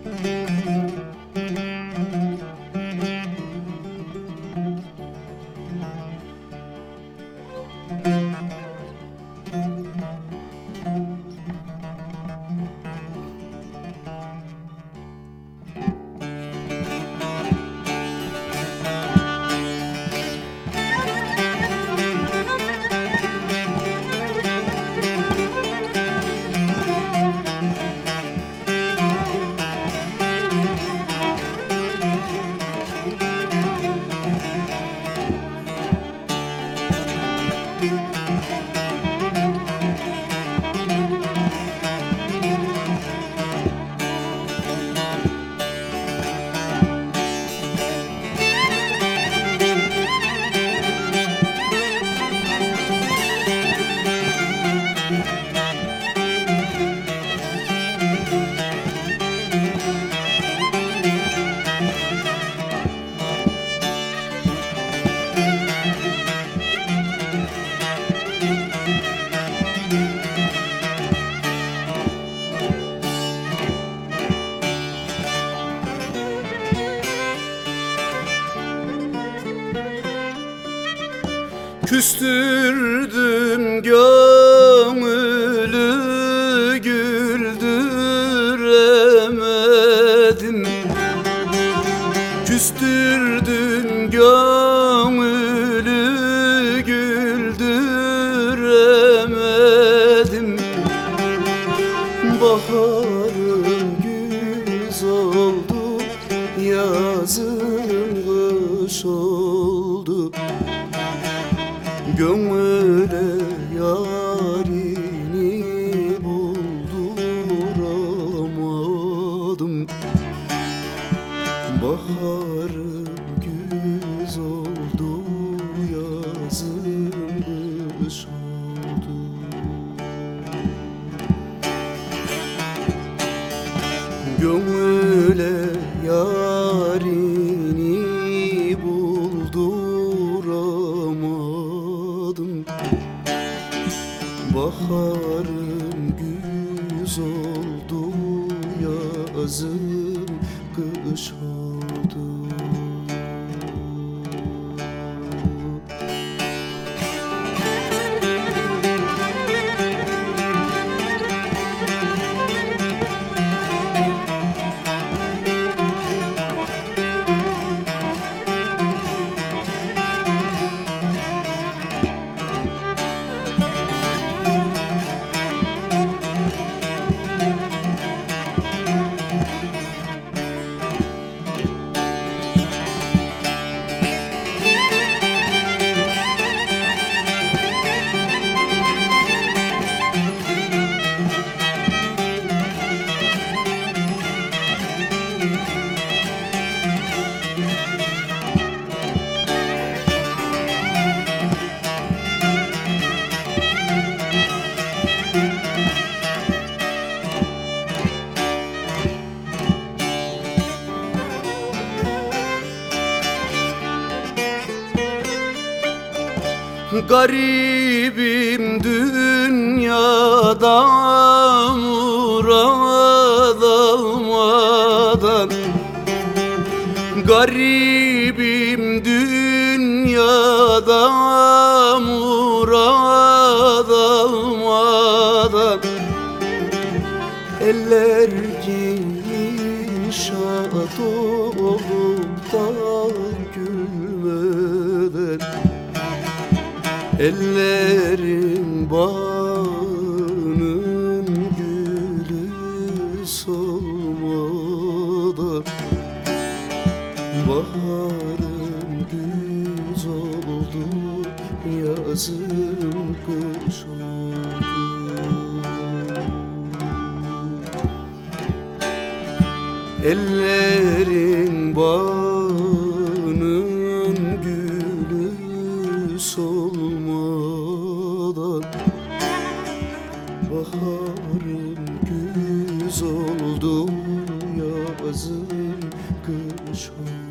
Küstürdün gönlü güldüremedim. Küstürdün gönlü güldüremedim. Baharım güz oldu, yazım kış oldu. Gönlüne yarini bulduramadım. Baharım güz oldu, yazım kış oldu. Gönlüne yarini bulduramadım. Baharım güz oldu, yazım kış oldu. Garibim dünyada murad almadan. Garibim dünyada murad almadan. Eller giyişat olup da gülmeden. Ellerin bağının gülü solmadan. Baharım güz oldu, yazım kış oldu. Ellerin bağının gülü solmadan. Baharım güz oldu, yazım kış oldu.